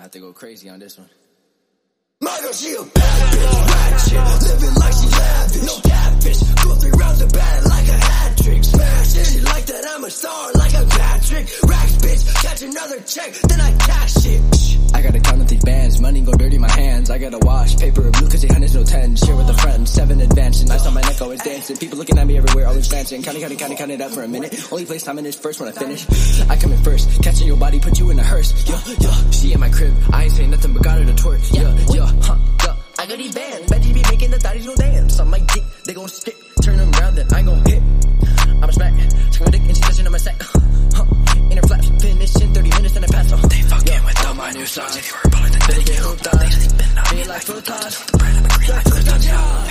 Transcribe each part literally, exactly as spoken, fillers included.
I have to go crazy on this one. Michael, she a bad bitch, ratchet, living like she lavish. No catfish, go three rounds of bad like a hat trick. Smash it, she like that I'm a star like a Patrick. Racks, bitch, catch another check, then I cash it. I gotta count up these bands, money go dirty my hands. I gotta wash paper blue cause eight hundred's no ten. Share with a friend, seven advancing. Ice on my neck, always dancing. People looking at me everywhere, always glancing. Counting, counting, counting, counting it up for a minute. Only place I'm in is first when I finish. I come in first, catching your body, put you in a hearse. Yeah, yeah. She in my crib, I ain't saying nothing but got her to twerk. Yeah, yeah, huh, yeah. I got these bands, Benji be making the thotties go dance. On my dick, they gon' stick, turn them round, then I gon' hit. I'm smack, suck my dick and she touching on my sack. Huh, in her flaps, finish in thirty minutes, then I pass off. They fucking yeah, with all my new songs. If you were a baller, then they get hooked on. Feel like futons, the bread, I'm a green like futons, yeah.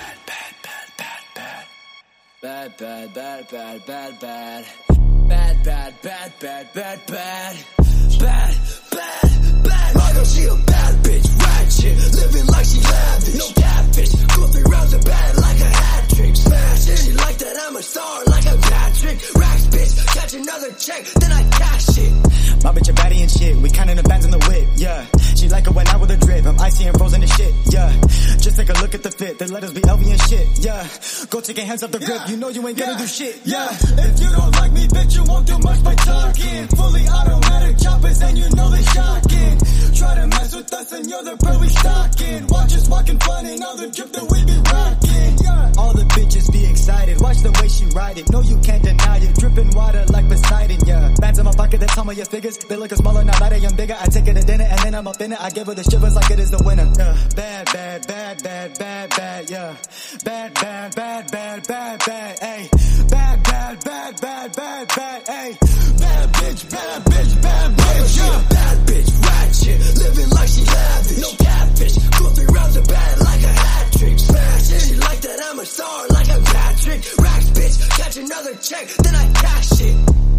Bad, bad, bad, bad, bad, bad. Bad, bad, bad, bad, bad, bad. Bad, bad, bad. Michael, she a bad bitch, ratchet, living like she lavish. No catfish, go three rounds of bad like a hat trick. Smash it, she like that I'm a star like a Patrick. Racks, bitch, catch another check, then I cash it. My bitch a baddie and shit, we counting the bands in the whip, yeah. She like it when I with a drip, I'm icy and frozen and shit, yeah. Just take a look at the fit, the letters be L V and shit, yeah. Go take your hands off the grip, yeah. You know you ain't gonna yeah. do shit, yeah. yeah. If you don't like me, bitch, you won't do much by talking. Fully automatic choppers and you know they shocking. Try to mess with us and you're the bird we stalking. Watch us walking funny, all the drip that we be rocking, yeah. All the bitches be excited, watch the way she ride it. No, you can't deny it, dripping water like Poseidon, yeah. Bands in my pocket, that's some of your figures. They looking smaller, now that I'm bigger. I take it to dinner and then I'm up in it. I give her the shivers like it is the winner. Yeah. Bad, bad, bad, bad, bad, bad, yeah. Bad, bad, bad, bad, bad, bad, ayy. Bad, bad, bad, bad, bad, bad, ayy. Bad bitch, bad bitch, bad bitch, yeah. She a bad bitch, ratchet, living like she lavish. No catfish, go three rounds of bad like a hat trick. Smash it, she like that I'm a star like a Patrick. Racks, bitch, catch another check, then I cash it.